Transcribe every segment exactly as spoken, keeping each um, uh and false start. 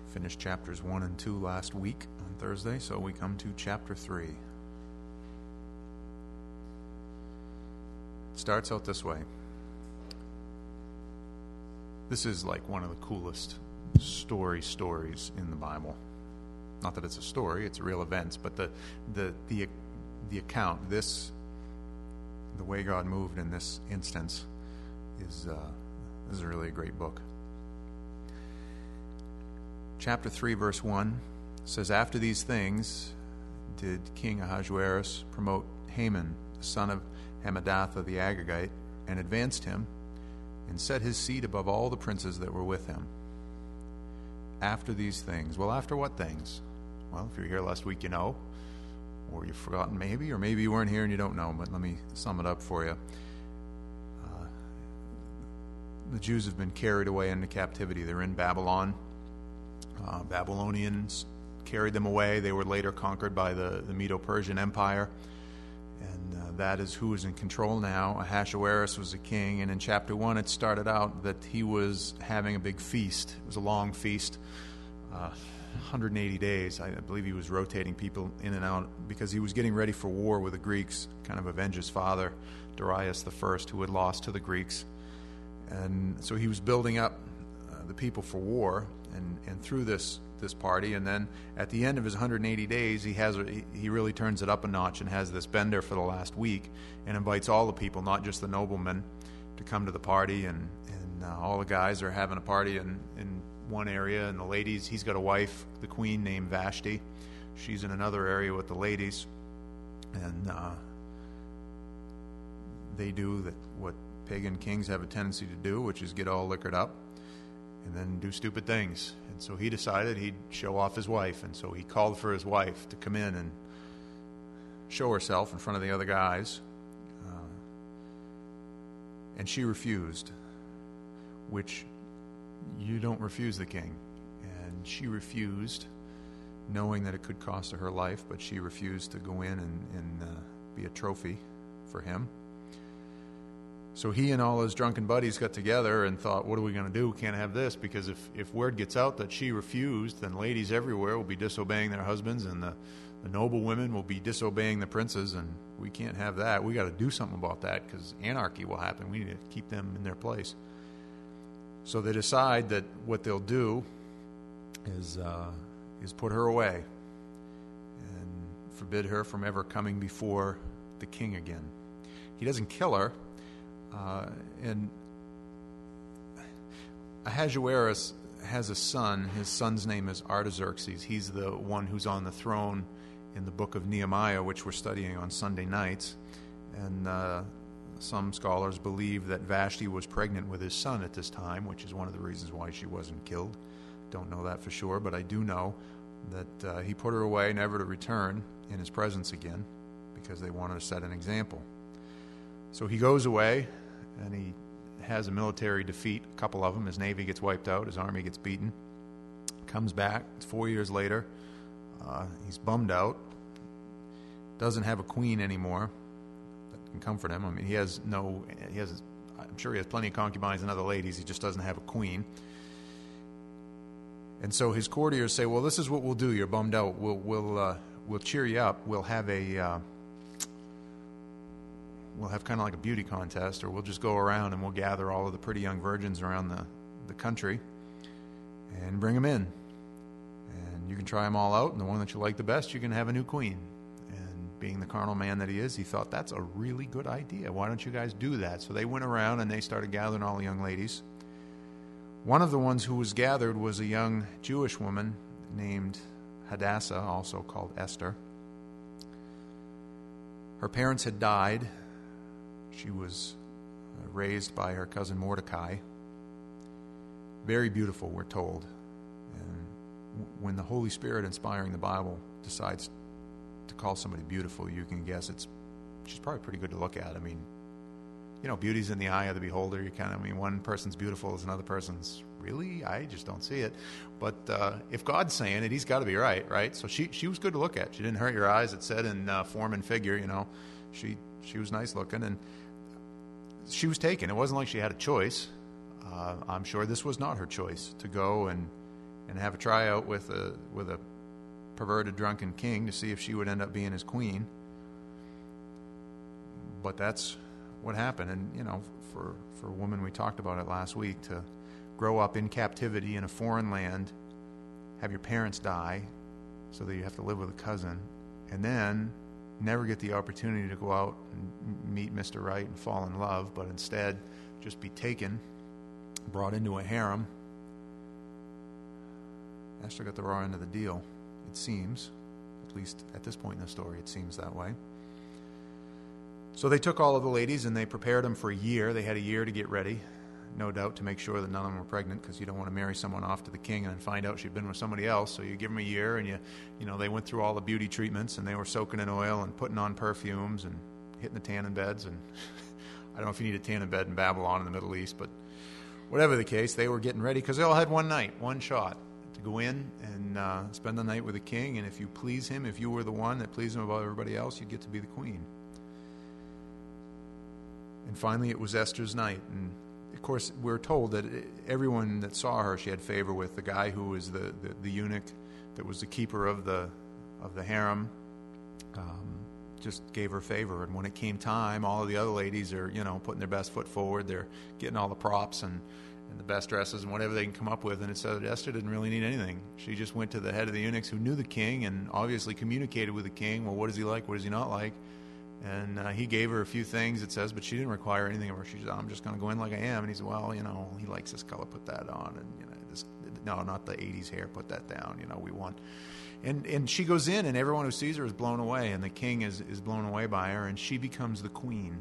Finished chapters one and two last week on Thursday, so we come to chapter three. It starts out this way. This is like one of the coolest story stories in the Bible. Not that it's a story, it's real events, but the the the the account, this the way God moved in this instance is uh, this is really a great book. Chapter three, verse one says, "After these things did King Ahasuerus promote Haman, the son of Hammedatha the Agagite, and advanced him, and set his seat above all the princes that were with him." After these things. Well, after what things? Well, if you were here last week, you know, or you've forgotten maybe, or maybe you weren't here and you don't know, but let me sum it up for you. Uh, the Jews have been carried away into captivity. They're in Babylon. Uh, Babylonians carried them away. They were later conquered by the, the Medo-Persian Empire. And uh, that is who is in control now. Ahasuerus was a king, and in chapter one it started out that he was having a big feast. It was a long feast, uh, one hundred eighty days. I believe he was rotating people in and out because he was getting ready for war with the Greeks, kind of avenge his father, Darius the First, who had lost to the Greeks. And so he was building up uh, the people for war, and, and through this this party, and then at the end of his one hundred eighty days, he has he, he really turns it up a notch and has this bender for the last week, and invites all the people, not just the noblemen, to come to the party, and and uh, all the guys are having a party in in one area, and the ladies, he's got a wife, the queen named Vashti, she's in another area with the ladies, and uh, they do that what pagan kings have a tendency to do, which is get all liquored up and then do stupid things. And so he decided he'd show off his wife, and so he called for his wife to come in and show herself in front of the other guys, uh, and she refused, which you don't refuse the king. And she refused, knowing that it could cost her her life, but she refused to go in and, and uh, be a trophy for him. So he and all his drunken buddies got together and thought, what are we going to do? We can't have this, because if, if word gets out that she refused, then ladies everywhere will be disobeying their husbands, and the, the noble women will be disobeying the princes, and we can't have that. We got to do something about that, because anarchy will happen. We need to keep them in their place. So they decide that what they'll do is uh, is put her away and forbid her from ever coming before the king again. He doesn't kill her. Uh, and Ahasuerus has a son. His son's name is Artaxerxes. He's the one who's on the throne in the book of Nehemiah, which we're studying on Sunday nights. And uh, some scholars believe that Vashti was pregnant with his son at this time, which is one of the reasons why she wasn't killed. Don't know that for sure, but I do know that uh, he put her away, never to return in his presence again, because they wanted to set an example. So he goes away, and he has a military defeat, a couple of them. His navy gets wiped out, his army gets beaten. Comes back, it's four years later. Uh, he's bummed out. Doesn't have a queen anymore that can comfort him. I mean, he has no, he has, I'm sure he has plenty of concubines and other ladies. He just doesn't have a queen. And so his courtiers say, well, this is what we'll do. You're bummed out. We'll, we'll, uh, we'll cheer you up. We'll have a... Uh, We'll have kind of like a beauty contest, or we'll just go around and we'll gather all of the pretty young virgins around the, the country and bring them in. And you can try them all out, and the one that you like the best, you can have a new queen. And being the carnal man that he is, he thought, that's a really good idea. Why don't you guys do that? So they went around and they started gathering all the young ladies. One of the ones who was gathered was a young Jewish woman named Hadassah, also called Esther. Her parents had died. She was raised by her cousin Mordecai. Very beautiful, we're told. And when the Holy Spirit inspiring the Bible decides to call somebody beautiful, you can guess it's she's probably pretty good to look at. I mean, you know, beauty's in the eye of the beholder. You kind of, I mean, one person's beautiful as another person's, really? I just don't see it. But uh, if God's saying it, he's got to be right, right? So she she was good to look at. She didn't hurt your eyes. It said in uh, form and figure, you know. She she was nice looking, and she was taken. It wasn't like she had a choice. Uh, I'm sure this was not her choice to go and and have a tryout with a with a perverted, drunken king to see if she would end up being his queen. But that's what happened. And, you know, for, for a woman, we talked about it last week, to grow up in captivity in a foreign land, have your parents die so that you have to live with a cousin, and then never get the opportunity to go out and meet Mister Right and fall in love, but instead just be taken, brought into a harem. Esther got the raw end of the deal, it seems. At least at this point in the story, it seems that way. So they took all of the ladies and they prepared them for a year. They had a year to get ready, no doubt to make sure that none of them were pregnant, because you don't want to marry someone off to the king and then find out she'd been with somebody else. So you give them a year, and you, you know, they went through all the beauty treatments, and they were soaking in oil and putting on perfumes and hitting the tanning beds. And I don't know if you need a tanning bed in Babylon in the Middle East, but whatever the case, they were getting ready because they all had one night, one shot to go in and uh, spend the night with the king. And if you please him, if you were the one that pleased him above everybody else, you'd get to be the queen. And finally, it was Esther's night. And of course, we're told that everyone that saw her, she had favor with. The guy who was the, the, the eunuch that was the keeper of the of the harem um, just gave her favor. And when it came time, all of the other ladies are, you know, putting their best foot forward. They're getting all the props and, and the best dresses and whatever they can come up with. And it said that Esther didn't really need anything. She just went to the head of the eunuchs who knew the king and obviously communicated with the king. Well, what is he like? What is he not like? And uh, he gave her a few things, it says, but she didn't require anything of her. She said, I'm just going to go in like I am. And he said, well, you know, he likes this color, put that on. And, you know, this, no, not the eighties hair, put that down. You know, we want. And and she goes in, and everyone who sees her is blown away, and the king is, is blown away by her, and she becomes the queen.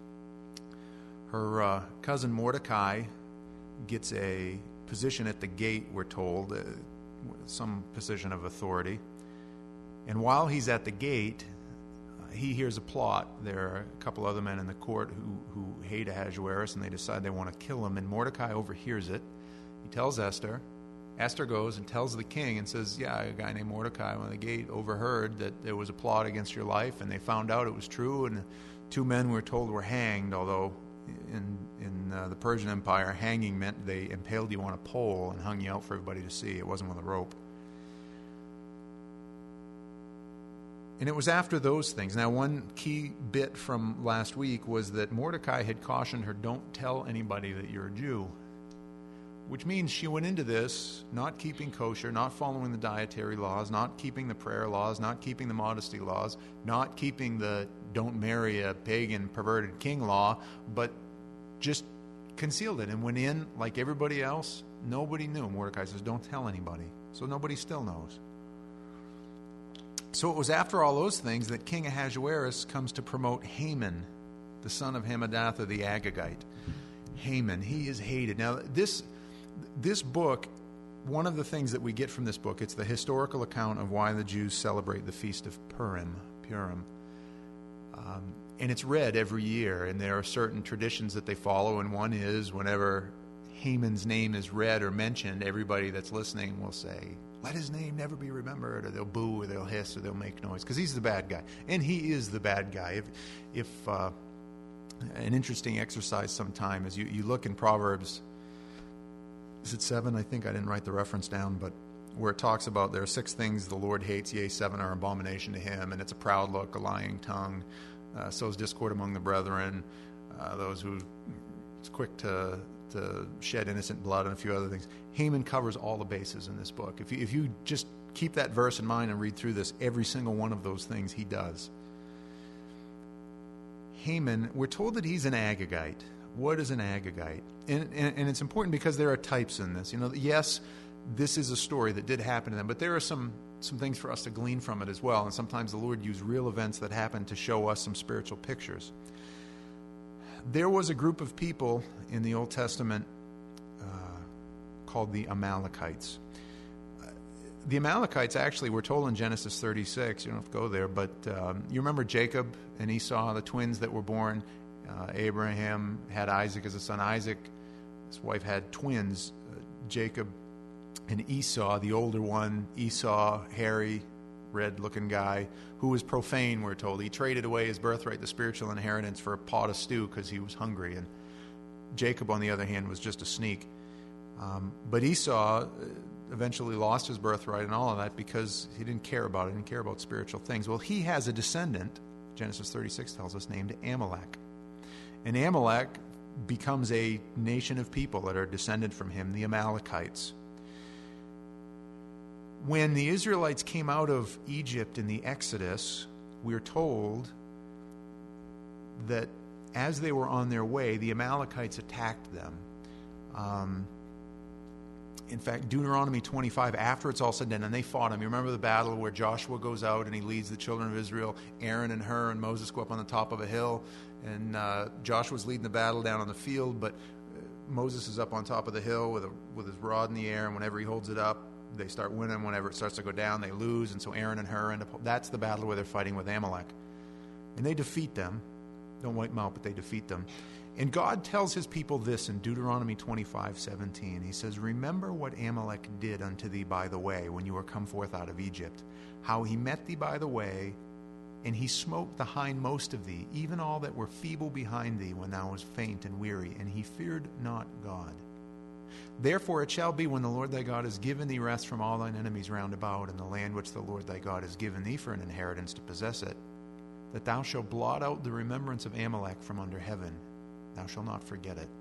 Her uh, cousin Mordecai gets a position at the gate, we're told, uh, some position of authority. And while he's at the gate, he hears a plot. There are a couple other men in the court who, who hate Ahasuerus, and they decide they want to kill him, and Mordecai overhears it. He tells Esther. Esther goes and tells the king and says, yeah, a guy named Mordecai on the gate overheard that there was a plot against your life, and they found out it was true, and two men we were told were hanged, although in, in uh, the Persian Empire, hanging meant they impaled you on a pole and hung you out for everybody to see. It wasn't with a rope. And it was after those things. Now, one key bit from last week was that Mordecai had cautioned her, don't tell anybody that you're a Jew, which means she went into this not keeping kosher, not following the dietary laws, not keeping the prayer laws, not keeping the modesty laws, not keeping the don't marry a pagan perverted king law, but just concealed it and went in like everybody else. Nobody knew. Mordecai says, don't tell anybody. So nobody still knows. So it was after all those things that King Ahasuerus comes to promote Haman, the son of Hammedatha the Agagite. Haman, he is hated. Now, this this book, one of the things that we get from this book, it's the historical account of why the Jews celebrate the Feast of Purim. Purim. Um, and it's read every year, and there are certain traditions that they follow, and one is whenever Haman's name is read or mentioned, everybody that's listening will say, let his name never be remembered, or they'll boo, or they'll hiss, or they'll make noise, because he's the bad guy. And he is the bad guy. If, if uh, an interesting exercise sometime is you, you look in Proverbs, is it seven? I think I didn't write the reference down, but where it talks about there are six things the Lord hates, yea, seven are abomination to him, and it's a proud look, a lying tongue, uh, sows discord among the brethren, uh, those who it's quick to... to shed innocent blood and a few other things. Haman covers all the bases in this book. If you, if you just keep that verse in mind and read through this, every single one of those things he does. Haman, we're told that he's an Agagite. What is an Agagite? And, and, and it's important because there are types in this. You know, yes, this is a story that did happen to them, but there are some, some things for us to glean from it as well. And sometimes the Lord used real events that happened to show us some spiritual pictures. There was a group of people in the Old Testament uh, called the Amalekites. Uh, the Amalekites actually were told in Genesis thirty-six, you don't have to go there, but um, you remember Jacob and Esau, the twins that were born. Uh, Abraham had Isaac as a son. Isaac, his wife, had twins, uh, Jacob and Esau, the older one. Esau, hairy, red-looking guy who was profane, we're told. He traded away his birthright, the spiritual inheritance, for a pot of stew because he was hungry. And Jacob, on the other hand, was just a sneak. Um, but Esau, eventually lost his birthright and all of that because he didn't care about it, he didn't care about spiritual things. Well, he has a descendant, Genesis thirty-six tells us, named Amalek. And Amalek becomes a nation of people that are descended from him, the Amalekites. When the Israelites came out of Egypt in the Exodus, we're told that as they were on their way, the Amalekites attacked them. Um, in fact, Deuteronomy twenty-five, after it's all said and done, and they fought them. You remember the battle where Joshua goes out and he leads the children of Israel. Aaron and Hur and Moses go up on the top of a hill, and uh, Joshua's leading the battle down on the field, but Moses is up on top of the hill with, a, with his rod in the air, and whenever he holds it up, they start winning. Whenever it starts to go down, they lose, and so Aaron and Hur end up. That's the battle where they're fighting with Amalek. And they defeat them. Don't wipe them out, but they defeat them. And God tells his people this in Deuteronomy twenty-five seventeen. He says, "Remember what Amalek did unto thee by the way, when you were come forth out of Egypt, how he met thee by the way, and he smote the hindmost of thee, even all that were feeble behind thee, when thou wast faint and weary, and he feared not God. Therefore it shall be, when the Lord thy God has given thee rest from all thine enemies round about, in the land which the Lord thy God has given thee for an inheritance to possess it, that thou shalt blot out the remembrance of Amalek from under heaven. Thou shalt not forget it."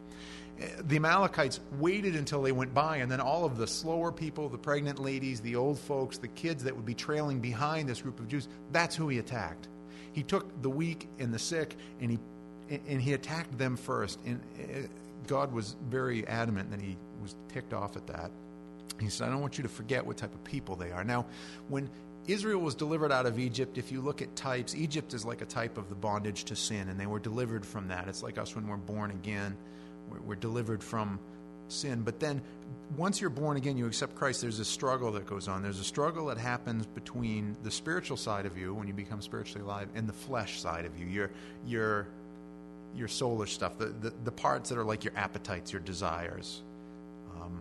The Amalekites waited until they went by, and then all of the slower people, the pregnant ladies, the old folks, the kids that would be trailing behind this group of Jews, that's who he attacked. He took the weak and the sick, and he and he attacked them first. And God was very adamant that he was ticked off at that. He said, "I don't want you to forget what type of people they are." Now, when Israel was delivered out of Egypt, if you look at types, Egypt is like a type of the bondage to sin, and they were delivered from that. It's like us when we're born again. We're, we're delivered from sin. But then, once you're born again, you accept Christ, there's a struggle that goes on. There's a struggle that happens between the spiritual side of you, when you become spiritually alive, and the flesh side of you, your your your soulish stuff, the, the, the parts that are like your appetites, your desires. Um,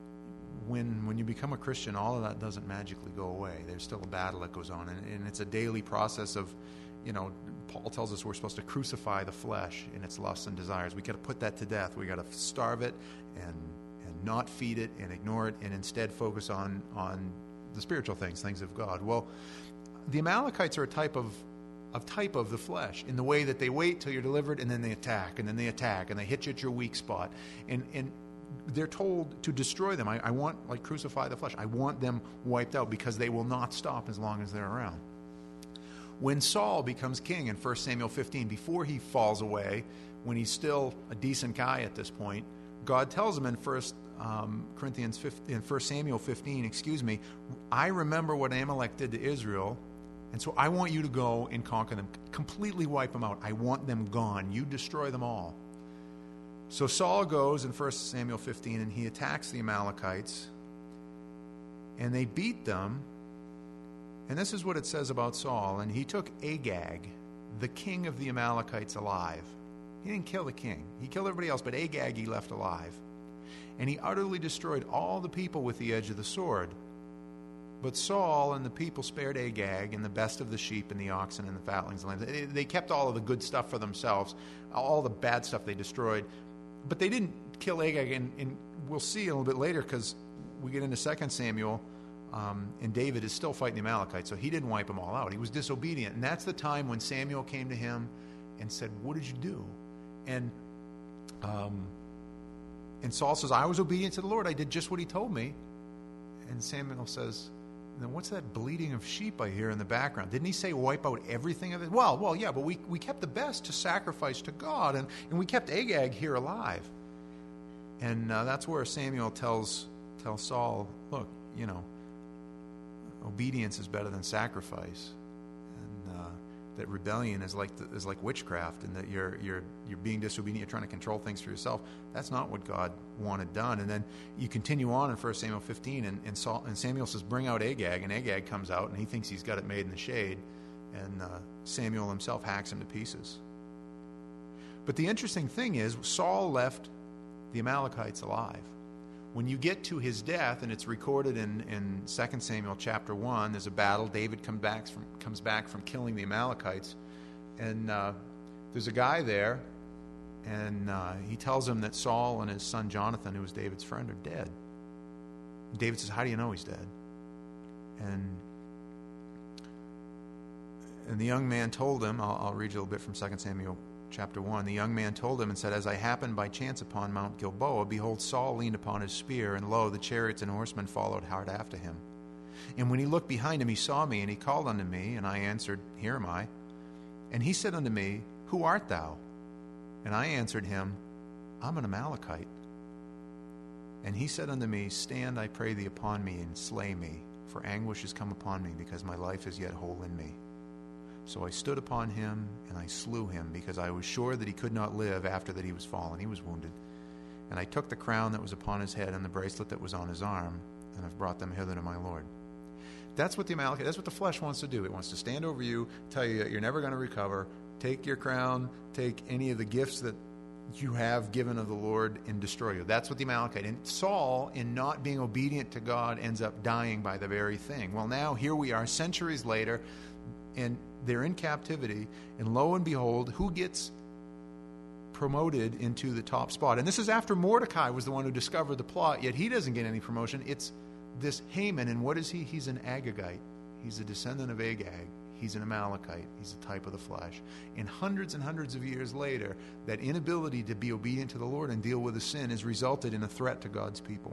When when you become a Christian, all of that doesn't magically go away. There's still a battle that goes on, and, and it's a daily process of, you know, Paul tells us we're supposed to crucify the flesh in its lusts and desires. We got to put that to death. We got to starve it and and not feed it and ignore it, and instead focus on on the spiritual things, things of God. Well, the Amalekites are a type of of type of the flesh in the way that they wait till you're delivered, and then they attack, and then they attack, and they hit you at your weak spot, and and. They're told to destroy them. I, I want, like, crucify the flesh. I want them wiped out because they will not stop as long as they're around. When Saul becomes king in First Samuel fifteen, before he falls away, when he's still a decent guy at this point, God tells him in First um, Corinthians fifteen, in First Samuel fifteen, excuse me, "I remember what Amalek did to Israel, and so I want you to go and conquer them, completely wipe them out. I want them gone. You destroy them all." So Saul goes in First Samuel fifteen, and he attacks the Amalekites, and they beat them. And this is what it says about Saul. "And he took Agag, the king of the Amalekites, alive." He didn't kill the king. He killed everybody else, but Agag he left alive. "And he utterly destroyed all the people with the edge of the sword. But Saul and the people spared Agag and the best of the sheep and the oxen and the fatlings and lambs." They kept all of the good stuff for themselves. All the bad stuff they destroyed. But they didn't kill Agag, and, and we'll see a little bit later, because we get into Second Samuel, um, and David is still fighting the Amalekites, so he didn't wipe them all out. He was disobedient, and that's the time when Samuel came to him and said, "What did you do?" And um, and Saul says, "I was obedient to the Lord. I did just what he told me." And Samuel says, "Then what's that bleating of sheep I hear in the background? Didn't he say wipe out everything of it?" Well, well, yeah, but we, we kept the best to sacrifice to God, and, and we kept Agag here alive. And uh, that's where Samuel tells tells Saul, "Look, you know, obedience is better than sacrifice, and uh, that rebellion is like the, is like witchcraft, and that you're you're you're being disobedient, you're trying to control things for yourself. That's not what God wanted done." And then you continue on in First Samuel fifteen, and and, Saul, and Samuel says, "Bring out Agag," and Agag comes out, and he thinks he's got it made in the shade, and uh, Samuel himself hacks him to pieces. But the interesting thing is, Saul left the Amalekites alive. When you get to his death, and it's recorded in, in Second Samuel chapter one, there's a battle. David come back from, comes back from killing the Amalekites, and uh, there's a guy there, and uh, he tells him that Saul and his son Jonathan, who was David's friend, are dead. David says, how do you know he's dead? And and the young man told him, I'll, I'll read you a little bit from Second Samuel chapter one. The young man told him and said, as I happened by chance upon Mount Gilboa, behold, Saul leaned upon his spear, and lo, the chariots and horsemen followed hard after him. And when he looked behind him, he saw me, and he called unto me, and I answered, Here am I. And he said unto me, Who art thou? And I answered him, I'm an Amalekite. And he said unto me, Stand, I pray thee, upon me, and slay me, for anguish is come upon me, because my life is yet whole in me. So I stood upon him, and I slew him, because I was sure that he could not live after that he was fallen. He was wounded. And I took the crown that was upon his head and the bracelet that was on his arm, and have brought them hither to my Lord. That's what the Amalekite, that's what the flesh wants to do. It wants to stand over you, tell you that you're never going to recover, take your crown, take any of the gifts that you have given of the Lord, and destroy you. That's what the Amalekite. And Saul, in not being obedient to God, ends up dying by the very thing. Well, now here we are centuries later, and they're in captivity, and lo and behold, who gets promoted into the top spot? And this is after Mordecai was the one who discovered the plot, yet he doesn't get any promotion. It's this Haman, and what is he? He's an Agagite. He's a descendant of Agag. He's an Amalekite. He's a type of the flesh. And hundreds and hundreds of years later, that inability to be obedient to the Lord and deal with the sin has resulted in a threat to God's people.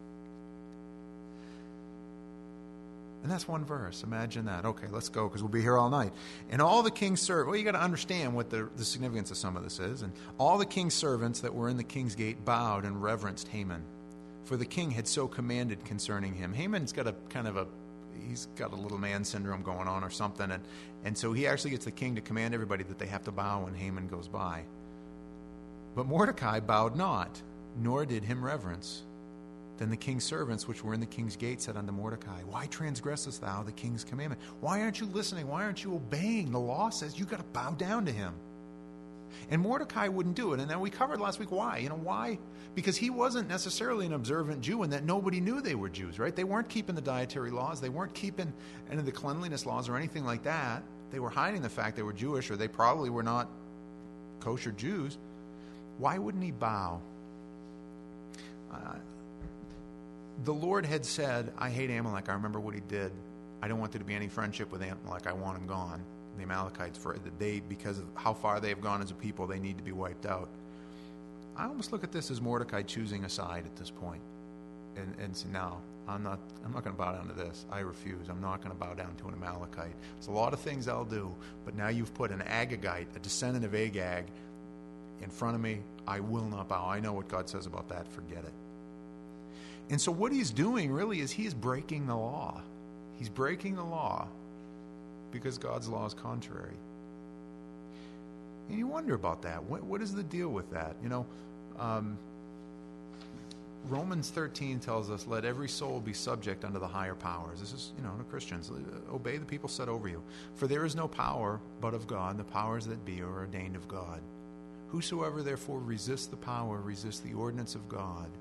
And that's one verse. Imagine that. Okay, let's go, because we'll be here all night. And all the king's servants, well, you got to understand what the, the significance of some of this is. And all the king's servants that were in the king's gate bowed and reverenced Haman, for the king had so commanded concerning him. Haman's got a kind of a, he's got a little man syndrome going on or something. And, and so he actually gets the king to command everybody that they have to bow when Haman goes by. But Mordecai bowed not, nor did him reverence. Then the king's servants, which were in the king's gate, said unto Mordecai, Why transgressest thou the king's commandment? Why aren't you listening? Why aren't you obeying? The law says you've got to bow down to him. And Mordecai wouldn't do it. And then we covered last week why. You know, why? Because he wasn't necessarily an observant Jew, and that nobody knew they were Jews, right? They weren't keeping the dietary laws. They weren't keeping any of the cleanliness laws or anything like that. They were hiding the fact they were Jewish, or they probably were not kosher Jews. Why wouldn't he bow? Uh, The Lord had said, I hate Amalek. I remember what he did. I don't want there to be any friendship with Amalek. I want him gone. The Amalekites, for they, because of how far they have gone as a people, they need to be wiped out. I almost look at this as Mordecai choosing a side at this point, and, and say, no, I'm not. I'm not going to bow down to this. I refuse. I'm not going to bow down to an Amalekite. There's a lot of things I'll do, but now you've put an Agagite, a descendant of Agag, in front of me. I will not bow. I know what God says about that. Forget it. And so what he's doing really is he is breaking the law. He's breaking the law because God's law is contrary. And you wonder about that. What, what is the deal with that? You know, um, Romans thirteen tells us, let every soul be subject unto the higher powers. This is, you know, to Christians. Obey the people set over you. For there is no power but of God. The powers that be are ordained of God. Whosoever therefore resists the power, resists the ordinance of God.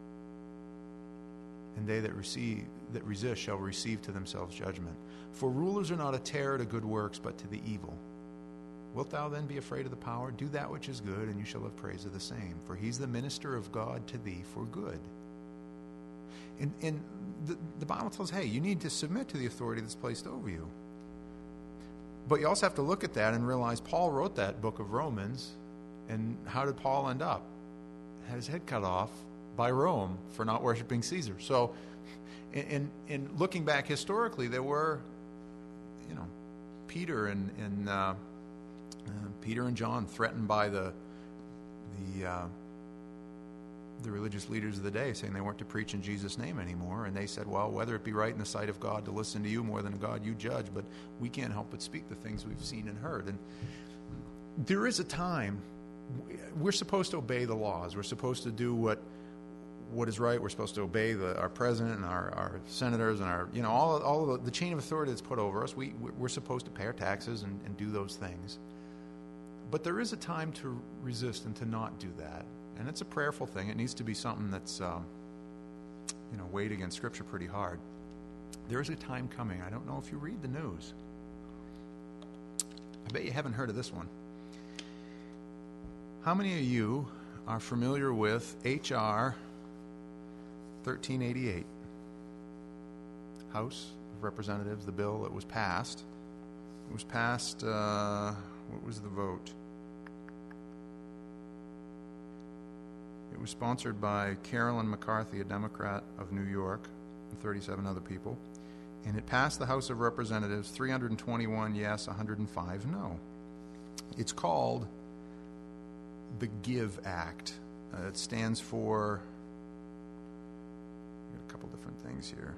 And they that receive that resist shall receive to themselves judgment. For rulers are not a terror to good works, but to the evil. Wilt thou then be afraid of the power? Do that which is good, and you shall have praise of the same. For he's the minister of God to thee for good. And, and the, the Bible tells, hey, you need to submit to the authority that's placed over you. But you also have to look at that and realize Paul wrote that book of Romans, and how did Paul end up? Had his head cut off by Rome for not worshiping Caesar. So, in, in looking back historically, there were, you know, Peter and, and uh, uh, Peter and John threatened by the the uh, the religious leaders of the day, saying they weren't to preach in Jesus' name anymore. And they said, well, whether it be right in the sight of God to listen to you more than God you judge, but we can't help but speak the things we've seen and heard. And there is a time we're supposed to obey the laws. We're supposed to do what what is right. We're supposed to obey the, our president and our, our senators and our, you know, all all of the, the chain of authority that's put over us. We we're supposed to pay our taxes and, and do those things. But there is a time to resist and to not do that, and it's a prayerful thing. It needs to be something that's, um, you know, weighed against Scripture pretty hard. There is a time coming. I don't know if you read the news. I bet you haven't heard of this one. How many of you are familiar with H R thirteen eighty-eight? House of Representatives, the bill that was passed. It was passed, uh, what was the vote? It was sponsored by Carolyn McCarthy, a Democrat of New York, and thirty-seven other people. And it passed the House of Representatives, three hundred twenty-one yes, one hundred five no. It's called the GIVE Act. Uh, it stands for, got a couple different things here.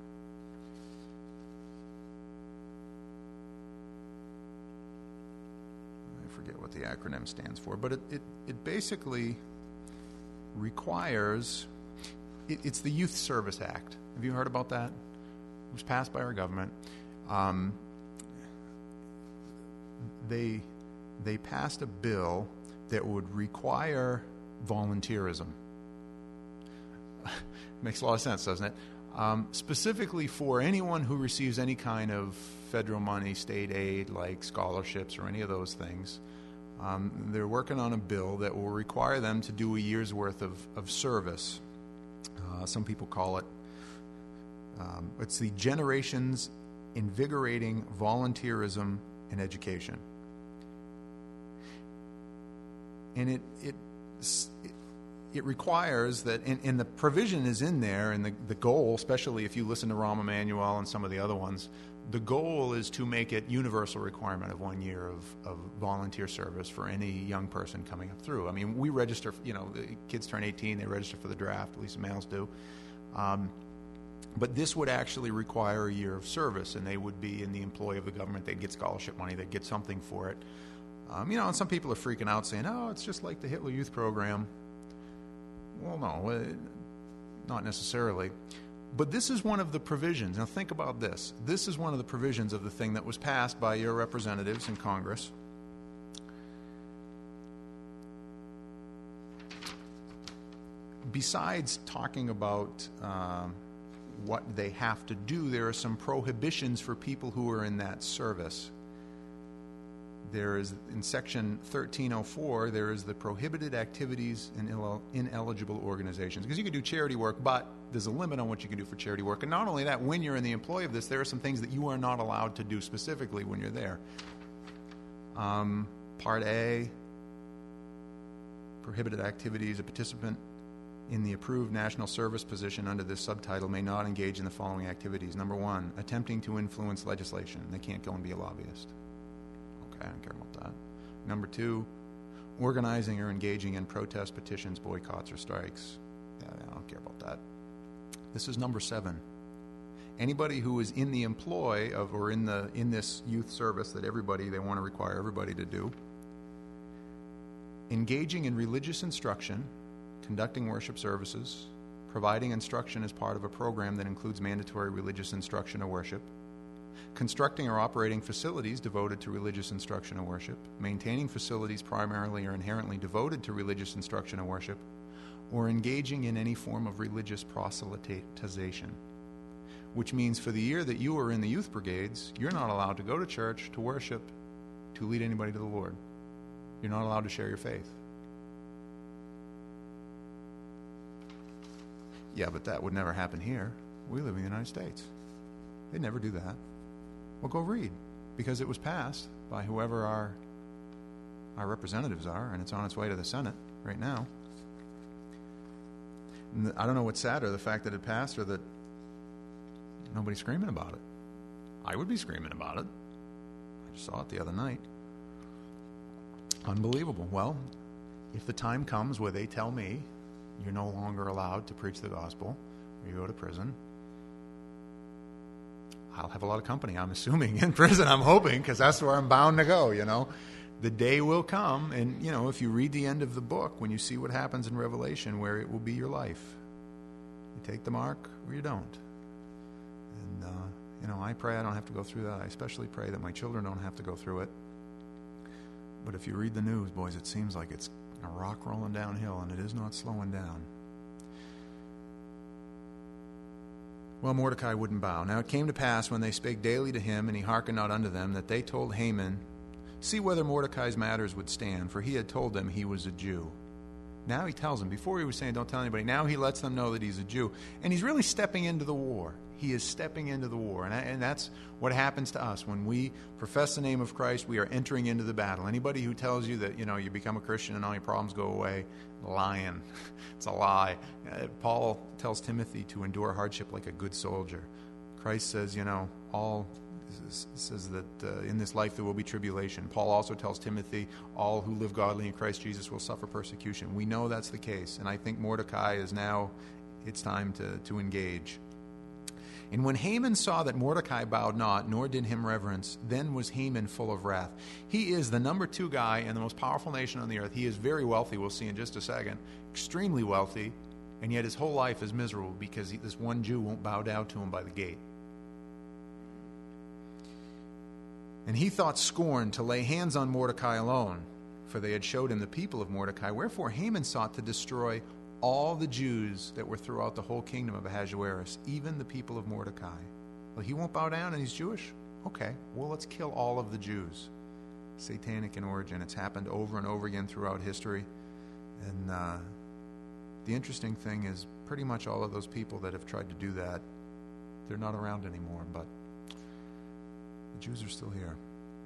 I forget what the acronym stands for, but it, it, it basically requires, it, it's the Youth Service Act. Have you heard about that? It was passed by our government. Um, they they passed a bill that would require volunteerism. Makes a lot of sense, doesn't it? Um, specifically for anyone who receives any kind of federal money, state aid, like scholarships or any of those things. Um, they're working on a bill that will require them to do a year's worth of, of service. Uh, some people call it, um, it's the Generations Invigorating Volunteerism in Education. And it it it, it requires that, and, and the provision is in there, and the, the goal, especially if you listen to Rahm Emanuel and some of the other ones, the goal is to make it universal requirement of one year of, of volunteer service for any young person coming up through. I mean, we register, you know, the kids turn eighteen, they register for the draft, at least the males do. Um, but this would actually require a year of service, and they would be in the employ of the government. They'd get scholarship money, they'd get something for it. Um, you know, and some people are freaking out saying, oh, it's just like the Hitler Youth Program. Well, no, it, not necessarily. But this is one of the provisions. Now think about this. This is one of the provisions of the thing that was passed by your representatives in Congress. Besides talking about um, what they have to do, there are some prohibitions for people who are in that service. There is, in section thirteen oh four, there is the prohibited activities in ineligible organizations. Because you can do charity work, but there's a limit on what you can do for charity work. And not only that, when you're in the employ of this, there are some things that you are not allowed to do specifically when you're there. Um, Part A, prohibited activities. A participant in the approved national service position under this subtitle may not engage in the following activities. Number one, attempting to influence legislation. They can't go and be a lobbyist. I don't care about that. Number two, organizing or engaging in protests, petitions, boycotts, or strikes. Yeah, I don't care about that. This is number seven. Anybody who is in the employ of or in the in this youth service that everybody, they want to require everybody to do, engaging in religious instruction, conducting worship services, providing instruction as part of a program that includes mandatory religious instruction or worship, constructing or operating facilities devoted to religious instruction and worship, maintaining facilities primarily or inherently devoted to religious instruction and worship, or engaging in any form of religious proselytization. Which means for the year that you are in the youth brigades, you're not allowed to go to church, to worship, to lead anybody to the Lord. You're not allowed to share your faith. Yeah, but that would never happen here. We live in the United States. They'd never do that. Well, go read, because it was passed by whoever our our representatives are, and it's on its way to the Senate right now. And I don't know what's sadder, the fact that it passed or that nobody's screaming about it. I would be screaming about it. I just saw it the other night. Unbelievable. Well, if the time comes where they tell me you're no longer allowed to preach the gospel, or you go to prison, I'll have a lot of company, I'm assuming, in prison, I'm hoping, because that's where I'm bound to go, you know. The day will come, and, you know, if you read the end of the book, when you see what happens in Revelation, where it will be your life. You take the mark or you don't. And, uh, you know, I pray I don't have to go through that. I especially pray that my children don't have to go through it. But if you read the news, boys, it seems like it's a rock rolling downhill, and it is not slowing down. Well, Mordecai wouldn't bow. Now it came to pass, when they spake daily to him, and he hearkened not unto them, that they told Haman, see whether Mordecai's matters would stand, for he had told them he was a Jew. Now he tells them. Before he was saying, don't tell anybody. Now he lets them know that he's a Jew. And he's really stepping into the war. He is stepping into the war. And, I, and that's what happens to us. When we profess the name of Christ, we are entering into the battle. Anybody who tells you that, you know, you become a Christian and all your problems go away, lying. It's a lie. Uh, Paul tells Timothy to endure hardship like a good soldier. Christ says, you know, all... says that uh, in this life there will be tribulation. Paul also tells Timothy, all who live godly in Christ Jesus will suffer persecution. We know that's the case, and I think Mordecai is now, it's time to, to engage. And when Haman saw that Mordecai bowed not, nor did him reverence, then was Haman full of wrath. He is the number two guy in the most powerful nation on the earth. He is very wealthy, we'll see in just a second, extremely wealthy, and yet his whole life is miserable because he, this one Jew won't bow down to him by the gate. And he thought scorn to lay hands on Mordecai alone, for they had showed him the people of Mordecai. Wherefore Haman sought to destroy all the Jews that were throughout the whole kingdom of Ahasuerus, even the people of Mordecai. Well, he won't bow down and he's Jewish? Okay, well, let's kill all of the Jews. Satanic in origin. It's happened over and over again throughout history. And uh, the interesting thing is pretty much all of those people that have tried to do that, they're not around anymore, but the Jews are still here.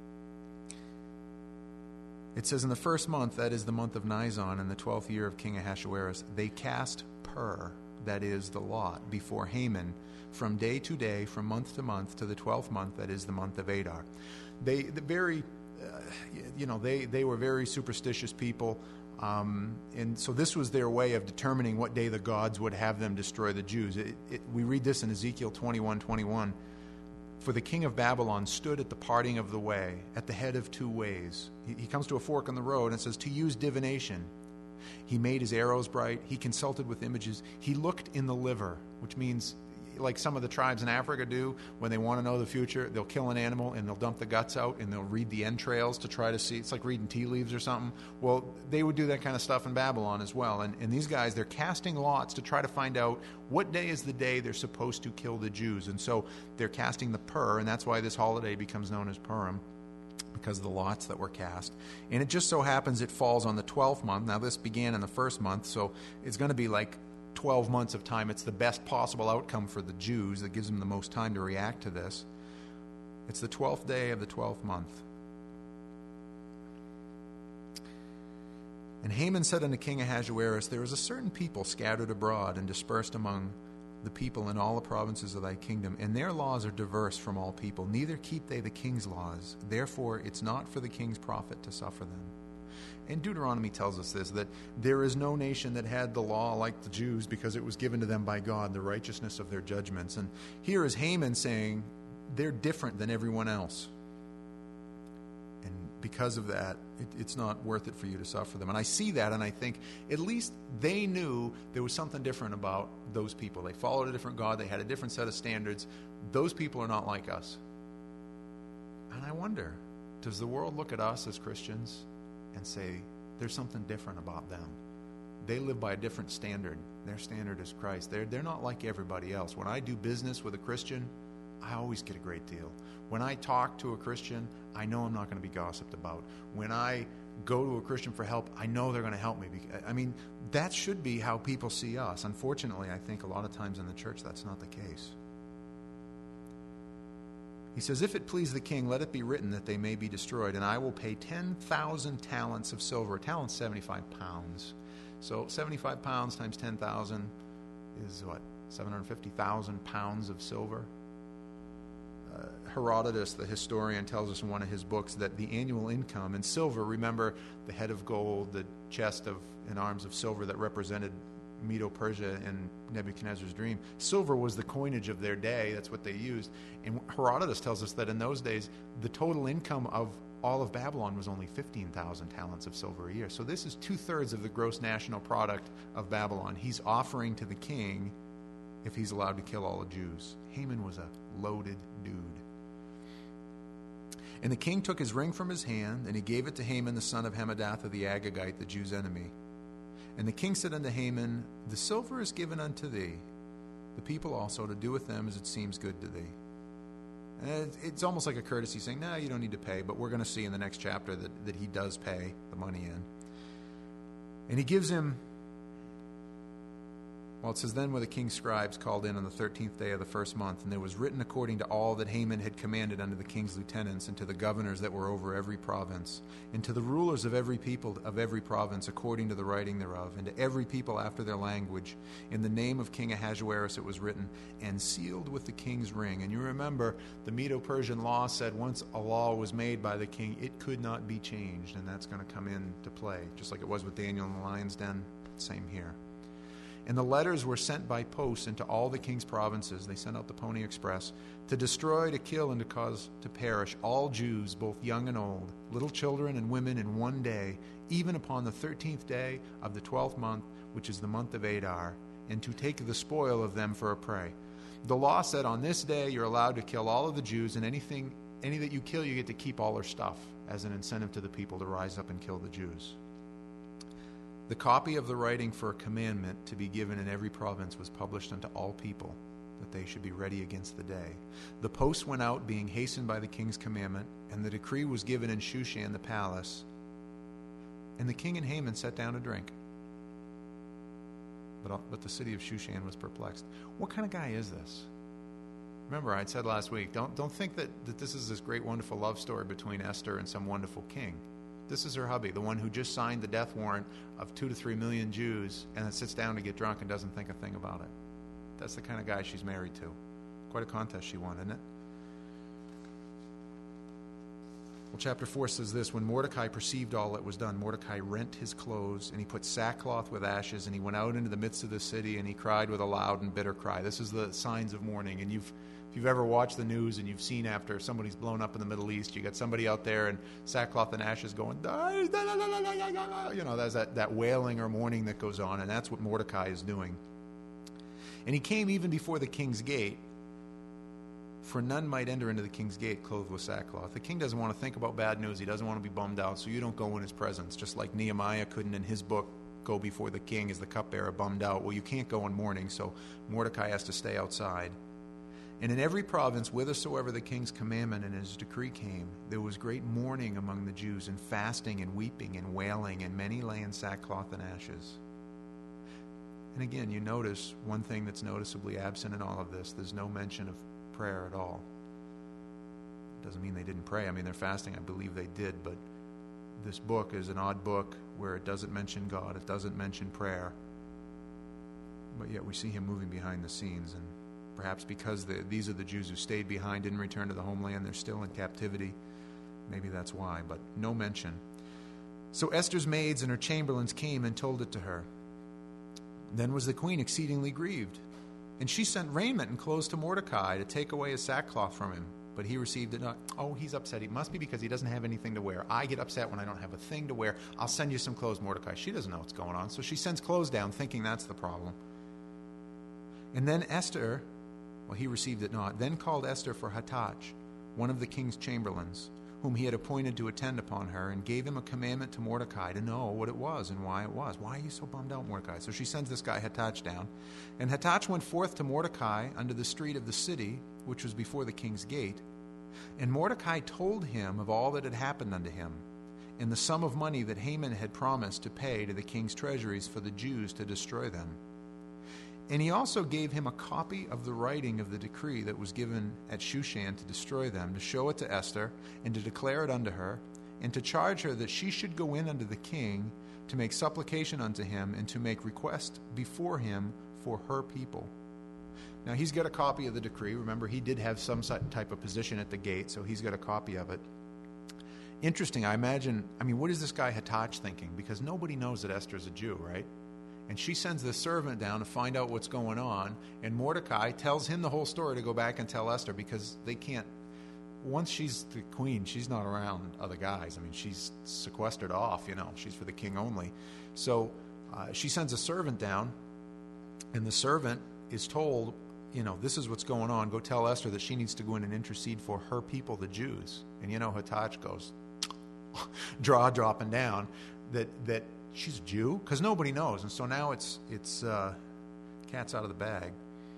It says, in the first month, that is the month of Nisan, in the twelfth year of King Ahasuerus, they cast pur, that is the lot, before Haman, from day to day, from month to month, to the twelfth month, that is the month of Adar. They, the very, uh, you know, they, they were very superstitious people, um, and so this was their way of determining what day the gods would have them destroy the Jews. It, it, we read this in Ezekiel twenty-one twenty-one. For the king of Babylon stood at the parting of the way, at the head of two ways. He, he comes to a fork in the road and says, to use divination. He made his arrows bright. He consulted with images. He looked in the liver, which means, like some of the tribes in Africa do, when they want to know the future, they'll kill an animal and they'll dump the guts out and they'll read the entrails to try to see. It's like reading tea leaves or something. Well, they would do that kind of stuff in Babylon as well. And, and these guys, they're casting lots to try to find out what day is the day they're supposed to kill the Jews. And so they're casting the pur, and that's why this holiday becomes known as Purim, because of the lots that were cast. And it just so happens it falls on the twelfth month. Now, this began in the first month, so it's going to be like twelve months of time. It's the best possible outcome for the Jews that gives them the most time to react to this. It's the twelfth day of the twelfth month. And Haman said unto King Ahasuerus, there is a certain people scattered abroad and dispersed among the people in all the provinces of thy kingdom, and their laws are diverse from all people, neither keep they the king's laws. Therefore it's not for the king's profit to suffer them. And Deuteronomy tells us this, that there is no nation that had the law like the Jews because it was given to them by God, the righteousness of their judgments. And here is Haman saying they're different than everyone else. And because of that, it, it's not worth it for you to suffer them. And I see that and I think at least they knew there was something different about those people. They followed a different God. They had a different set of standards. Those people are not like us. And I wonder, does the world look at us as Christians and say, there's something different about them? They live by a different standard. Their standard is Christ. They're, they're not like everybody else. When I do business with a Christian, I always get a great deal. When I talk to a Christian, I know I'm not going to be gossiped about. When I go to a Christian for help, I know they're going to help me. I mean, that should be how people see us. Unfortunately, I think a lot of times in the church, that's not the case. He says, if it please the king, let it be written that they may be destroyed, and I will pay ten thousand talents of silver. A talent's seventy-five pounds. So seventy-five pounds times ten thousand is what? seven hundred fifty thousand pounds of silver. Uh, Herodotus, the historian, tells us in one of his books that the annual income in silver, remember the head of gold, the chest of and arms of silver that represented Medo-Persia in Nebuchadnezzar's dream. Silver was the coinage of their day. That's what they used. And Herodotus tells us that in those days, the total income of all of Babylon was only fifteen thousand talents of silver a year. So this is two-thirds of the gross national product of Babylon. He's offering to the king if he's allowed to kill all the Jews. Haman was a loaded dude. And the king took his ring from his hand, and he gave it to Haman, the son of Hammedatha the Agagite, the Jews' enemy. And the king said unto Haman, the silver is given unto thee, the people also to do with them as it seems good to thee. And it's almost like a courtesy saying, no, you don't need to pay, but we're going to see in the next chapter that, that he does pay the money in. And he gives him Well, it says, then were the king's scribes called in on the thirteenth day of the first month, and there was written according to all that Haman had commanded unto the king's lieutenants, and to the governors that were over every province, and to the rulers of every people of every province, according to the writing thereof, and to every people after their language. In the name of King Ahasuerus it was written, and sealed with the king's ring. And you remember, the Medo-Persian law said once a law was made by the king, it could not be changed, and that's going to come into play, just like it was with Daniel in the lion's den. Same here. And the letters were sent by post into all the king's provinces. They sent out the Pony Express to destroy, to kill, and to cause to perish all Jews, both young and old, little children and women, in one day, even upon the thirteenth day of the twelfth month, which is the month of Adar, and to take the spoil of them for a prey. The law said on this day you're allowed to kill all of the Jews, and anything, any that you kill, you get to keep all their stuff as an incentive to the people to rise up and kill the Jews. The copy of the writing for a commandment to be given in every province was published unto all people, that they should be ready against the day. The post went out, being hastened by the king's commandment, and the decree was given in Shushan the palace. And the king and Haman sat down to drink. But, but the city of Shushan was perplexed. What kind of guy is this? Remember, I said last week, don't, don't think that, that this is this great, wonderful love story between Esther and some wonderful king. This is her hubby, the one who just signed the death warrant of two to three million Jews and then sits down to get drunk and doesn't think a thing about it. That's the kind of guy she's married to. Quite a contest she won, isn't it? Well, chapter four says this, when Mordecai perceived all that was done, Mordecai rent his clothes, and he put sackcloth with ashes, and he went out into the midst of the city, and he cried with a loud and bitter cry. This is the signs of mourning, and you've If you've ever watched the news and you've seen after somebody's blown up in the Middle East, you got somebody out there in sackcloth and ashes going, you know, there's that, that wailing or mourning that goes on, and that's what Mordecai is doing. And he came even before the king's gate, for none might enter into the king's gate clothed with sackcloth. The king doesn't want to think about bad news. He doesn't want to be bummed out, so you don't go in his presence, just like Nehemiah couldn't in his book go before the king as the cupbearer bummed out. Well, you can't go in mourning, so Mordecai has to stay outside. And in every province, whithersoever the king's commandment and his decree came, there was great mourning among the Jews, and fasting and weeping and wailing, and many lay in sackcloth and ashes. And again, you notice one thing that's noticeably absent in all of this. There's no mention of prayer at all. Doesn't mean they didn't pray. I mean, they're fasting. I believe they did, but this book is an odd book where it doesn't mention God. It doesn't mention prayer. But yet we see him moving behind the scenes, and perhaps because the, these are the Jews who stayed behind, didn't return to the homeland, they're still in captivity. Maybe that's why, but no mention. So Esther's maids and her chamberlains came and told it to her. Then was the queen exceedingly grieved, and she sent raiment and clothes to Mordecai to take away his sackcloth from him. But he received it not. Oh, he's upset. It must be because he doesn't have anything to wear. I get upset when I don't have a thing to wear. I'll send you some clothes, Mordecai. She doesn't know what's going on, so she sends clothes down thinking that's the problem. And then Esther... Well, he received it not. Then called Esther for Hathach, one of the king's chamberlains, whom he had appointed to attend upon her, and gave him a commandment to Mordecai to know what it was and why it was. Why are you so bummed out, Mordecai? So she sends this guy Hathach down. And Hathach went forth to Mordecai unto the street of the city, which was before the king's gate. And Mordecai told him of all that had happened unto him, and the sum of money that Haman had promised to pay to the king's treasuries for the Jews to destroy them. And he also gave him a copy of the writing of the decree that was given at Shushan to destroy them, to show it to Esther, and to declare it unto her, and to charge her that she should go in unto the king to make supplication unto him, and to make request before him for her people. Now he's got a copy of the decree. Remember, he did have some type of position at the gate, so he's got a copy of it. Interesting, I imagine, I mean, what is this guy Hathach thinking? Because nobody knows that Esther's a Jew, right? And she sends the servant down to find out what's going on, and Mordecai tells him the whole story to go back and tell Esther, because they can't, once she's the queen, she's not around other guys. I mean, she's sequestered off, you know, she's for the king only. So uh, she sends a servant down, and the servant is told, you know, this is what's going on. Go tell Esther that she needs to go in and intercede for her people, the Jews. And you know, Hathach goes, draw dropping down, that that she's a Jew? Because nobody knows. And so now it's it's uh, cat's out of the bag.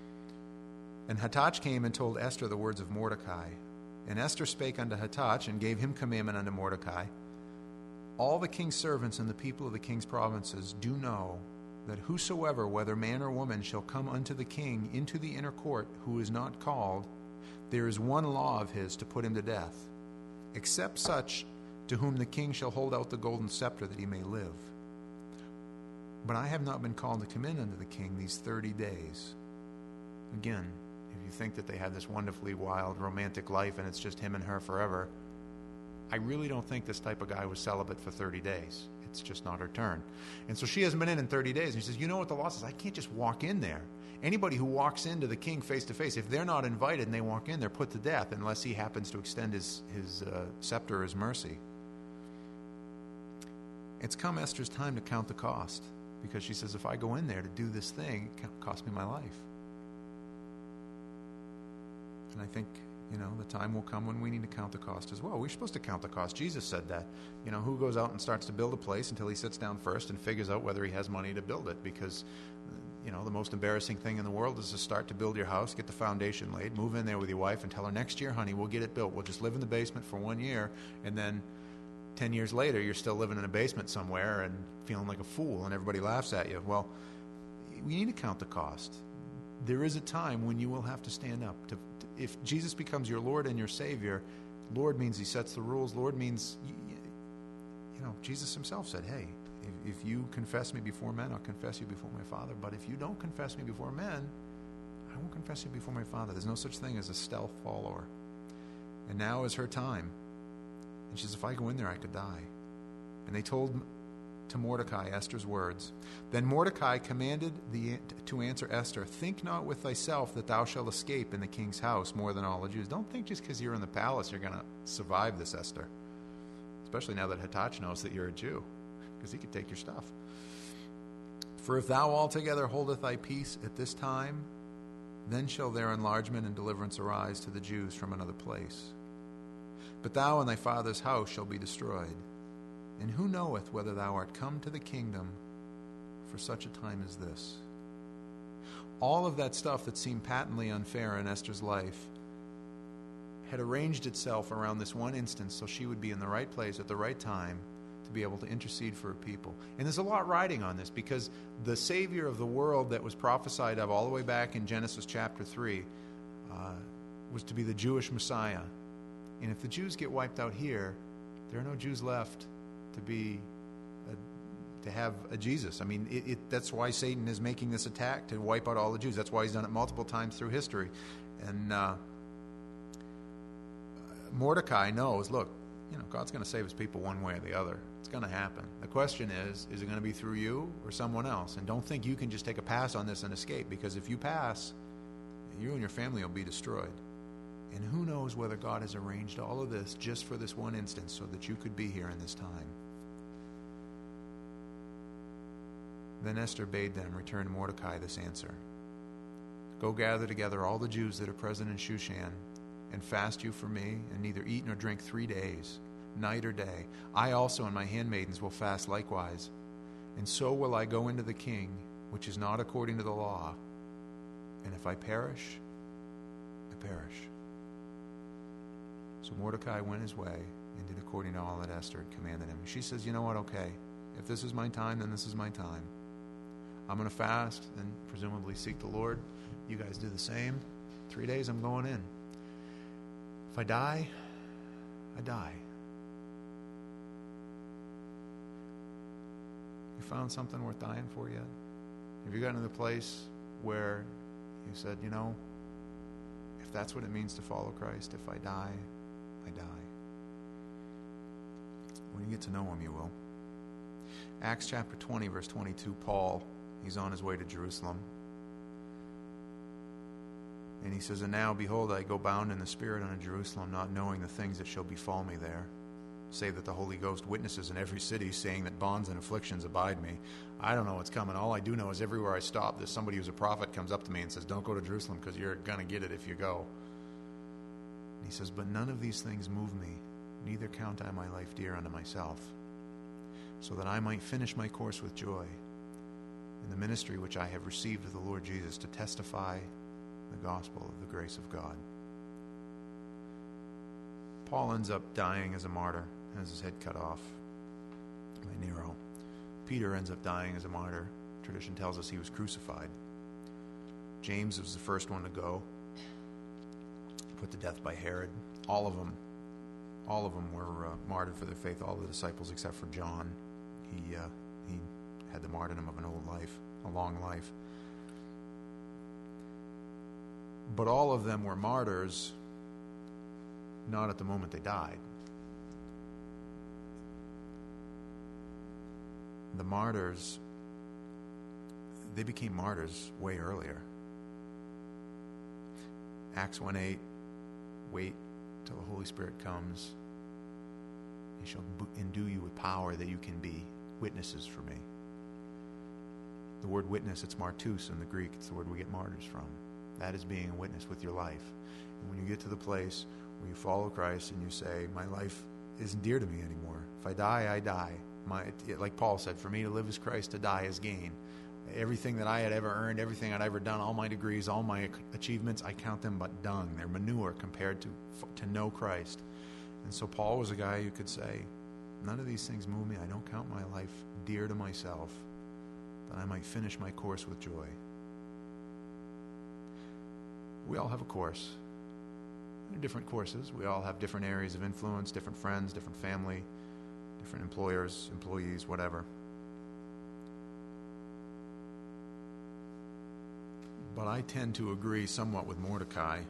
And Hathach came and told Esther the words of Mordecai. And Esther spake unto Hathach, and gave him commandment unto Mordecai. All the king's servants and the people of the king's provinces do know that whosoever, whether man or woman, shall come unto the king into the inner court, who is not called, there is one law of his to put him to death, except such to whom the king shall hold out the golden scepter that he may live. But I have not been called to come in unto the king these thirty days. Again, if you think that they had this wonderfully wild romantic life and it's just him and her forever, I really don't think this type of guy was celibate for thirty days. It's just not her turn. And so she hasn't been in in thirty days. And she says, you know what the law says? I can't just walk in there. Anybody who walks into the king face to face, if they're not invited and they walk in, they're put to death unless he happens to extend his, his uh, scepter, his mercy. It's come Esther's time to count the cost, because she says, if I go in there to do this thing, it can cost me my life. And I think, you know, the time will come when we need to count the cost as well. We're supposed to count the cost. Jesus said that. You know, who goes out and starts to build a place until he sits down first and figures out whether he has money to build it? Because, you know, the most embarrassing thing in the world is to start to build your house, get the foundation laid, move in there with your wife and tell her, next year, honey, we'll get it built. We'll just live in the basement for one year, and then ten years later, you're still living in a basement somewhere and feeling like a fool, and everybody laughs at you. Well, we need to count the cost. There is a time when you will have to stand up. To, to, if Jesus becomes your Lord and your Savior, Lord means he sets the rules. Lord means, you, you know, Jesus himself said, hey, if, if you confess me before men, I'll confess you before my Father. But if you don't confess me before men, I won't confess you before my Father. There's no such thing as a stealth follower. And now is her time. And she says, if I go in there, I could die. And they told to Mordecai Esther's words. Then Mordecai commanded the, to answer Esther, think not with thyself that thou shalt escape in the king's house more than all the Jews. Don't think just because you're in the palace you're going to survive this, Esther. Especially now that Hathach knows that you're a Jew, because he could take your stuff. For if thou altogether holdeth thy peace at this time, then shall their enlargement and deliverance arise to the Jews from another place. But thou and thy father's house shall be destroyed. And who knoweth whether thou art come to the kingdom for such a time as this? All of that stuff that seemed patently unfair in Esther's life had arranged itself around this one instance so she would be in the right place at the right time to be able to intercede for her people. And there's a lot riding on this, because the Savior of the world that was prophesied of all the way back in Genesis chapter three uh, was to be the Jewish Messiah. And if the Jews get wiped out here, there are no Jews left to be a, to have a Jesus. I mean, it, it, that's why Satan is making this attack to wipe out all the Jews. That's why he's done it multiple times through history. And uh, Mordecai knows, look, you know, God's going to save his people one way or the other. It's going to happen. The question is, is it going to be through you or someone else? And don't think you can just take a pass on this and escape, because if you pass, you and your family will be destroyed. And who knows whether God has arranged all of this just for this one instance so that you could be here in this time. Then Esther bade them return to Mordecai this answer. Go gather together all the Jews that are present in Shushan, and fast you for me, and neither eat nor drink three days, night or day. I also and my handmaidens will fast likewise. And so will I go into the king, which is not according to the law. And if I perish, I perish. So Mordecai went his way and did according to all that Esther had commanded him. She says, you know what, okay, if this is my time, then this is my time. I'm going to fast and presumably seek the Lord. You guys do the same. Three days, I'm going in. If I die, I die. You found something worth dying for yet? Have you gotten to the place where you said, you know, if that's what it means to follow Christ, if I die, I die. When you get to know him, you will. Acts chapter twenty, verse twenty-two, Paul, he's on his way to Jerusalem. And he says, and now, behold, I go bound in the Spirit unto Jerusalem, not knowing the things that shall befall me there, save that the Holy Ghost witnesses in every city, saying that bonds and afflictions abide me. I don't know what's coming. All I do know is everywhere I stop, there's somebody who's a prophet comes up to me and says, don't go to Jerusalem, because you're going to get it if you go. And he says, but none of these things move me, neither count I my life dear unto myself, so that I might finish my course with joy in the ministry which I have received of the Lord Jesus, to testify the gospel of the grace of God. Paul ends up dying as a martyr, has his head cut off by Nero. Peter ends up dying as a martyr, tradition tells us he was crucified. James was the first one to go, put to death by Herod. All of them, all of them were uh, martyred for their faith. All the disciples except for John. He uh, he had the martyrdom of an old life, a long life. But all of them were martyrs, not at the moment they died. The martyrs, they became martyrs way earlier. Acts one eight, wait till the Holy Spirit comes. He shall endue you with power that you can be witnesses for me. The word witness, it's martus in the Greek. It's the word we get martyrs from. That is being a witness with your life. And when you get to the place where you follow Christ and you say, my life isn't dear to me anymore. If I die, I die. My, like Paul said, for me to live is Christ, to die is gain. Everything that I had ever earned, everything I'd ever done, all my degrees, all my achievements, I count them but dung. They're manure compared to to know Christ. And so Paul was a guy who could say, none of these things move me. I don't count my life dear to myself, that I might finish my course with joy. We all have a course. They're different courses. We all have different areas of influence, different friends, different family, different employers, employees, whatever. But I tend to agree somewhat with Mordecai,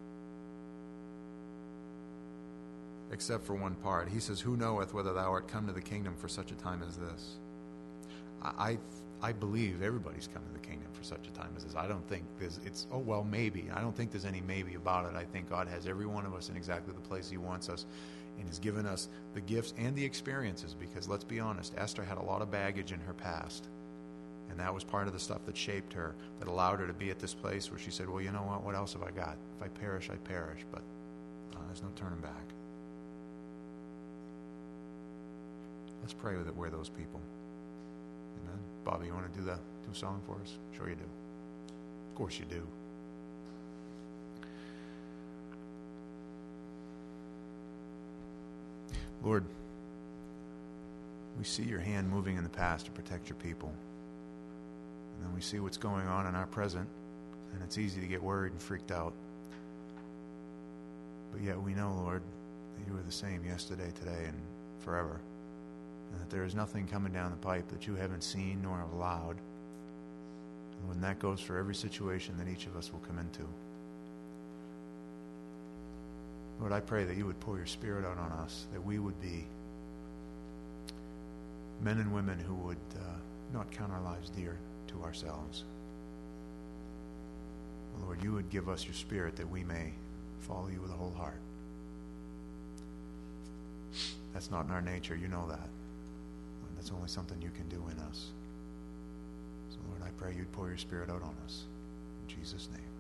except for one part. He says, who knoweth whether thou art come to the kingdom for such a time as this? I I believe everybody's come to the kingdom for such a time as this. I don't think there's, it's, oh, well, maybe. I don't think there's any maybe about it. I think God has every one of us in exactly the place he wants us, and has given us the gifts and the experiences, because let's be honest, Esther had a lot of baggage in her past. And that was part of the stuff that shaped her, that allowed her to be at this place where she said, well, you know what, what else have I got? If I perish, I perish, but uh, there's no turning back. Let's pray that we're those people. Amen. Bobby, you want to do the do a song for us? Sure you do. Of course you do. Lord, we see your hand moving in the past to protect your people. And then we see what's going on in our present, and it's easy to get worried and freaked out. But yet we know, Lord, that you are the same yesterday, today, and forever. And that there is nothing coming down the pipe that you haven't seen nor have allowed. And when that goes for every situation that each of us will come into. Lord, I pray that you would pour your Spirit out on us, that we would be men and women who would uh, not count our lives dear to ourselves. Lord, you would give us your Spirit that we may follow you with a whole heart. That's not in our nature, you know that. Lord, that's only something you can do in us. So Lord, I pray you'd pour your Spirit out on us. In Jesus' name.